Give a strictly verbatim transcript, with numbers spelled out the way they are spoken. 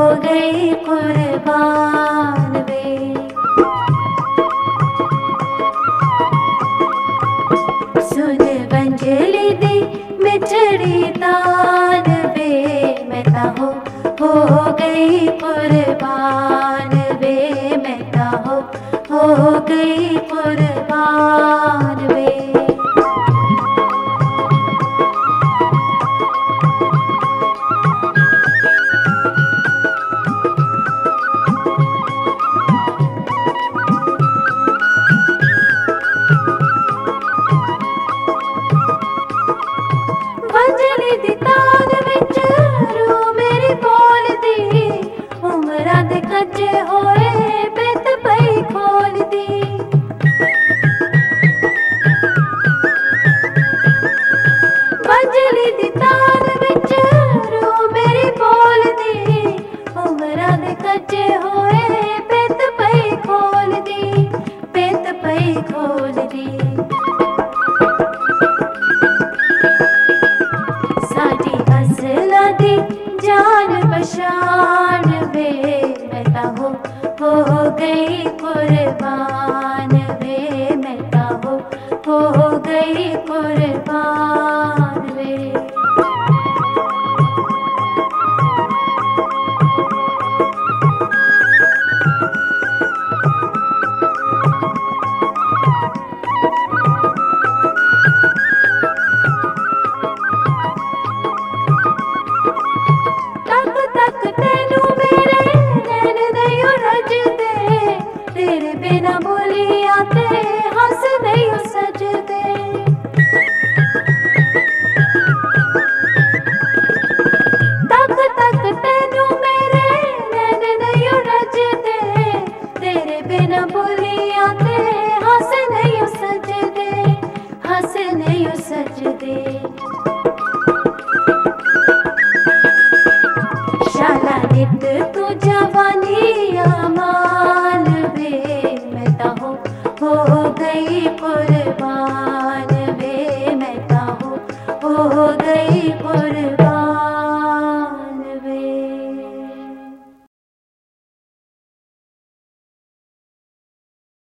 गई कुर्बान वे। सुन बंजली दी मिठड़ी तान वे, मैं ता हो हो गई कुर्बान वे, मैं ता हो हो गई कुर्बान वे। बंजली दी तान विच रू मेरी बोलदी, उमरां दे कच्चे होए बित पई खोलदी। बंजली दी तान विच रू मेरी बोलदी, उमरां दे कच्चे होए बित पई खोलदी, बित पई खोलदी। साडी असला दी जान पछाण वे, मैं ता हो हो गई कुर्बान वे, मैं ता हो हो गई कुर्बान वे। तक तक तेनू मेरे नैन नहीं रजदे, तेरे बिना बोलिया ते हंस नहीं सजदे। तक तक तेनू मेरे नैन नहीं रजदे, तेरे बिना बोलिया ते हंस नहीं सजदे, हंस नहीं सजदे। शाला नित तू जा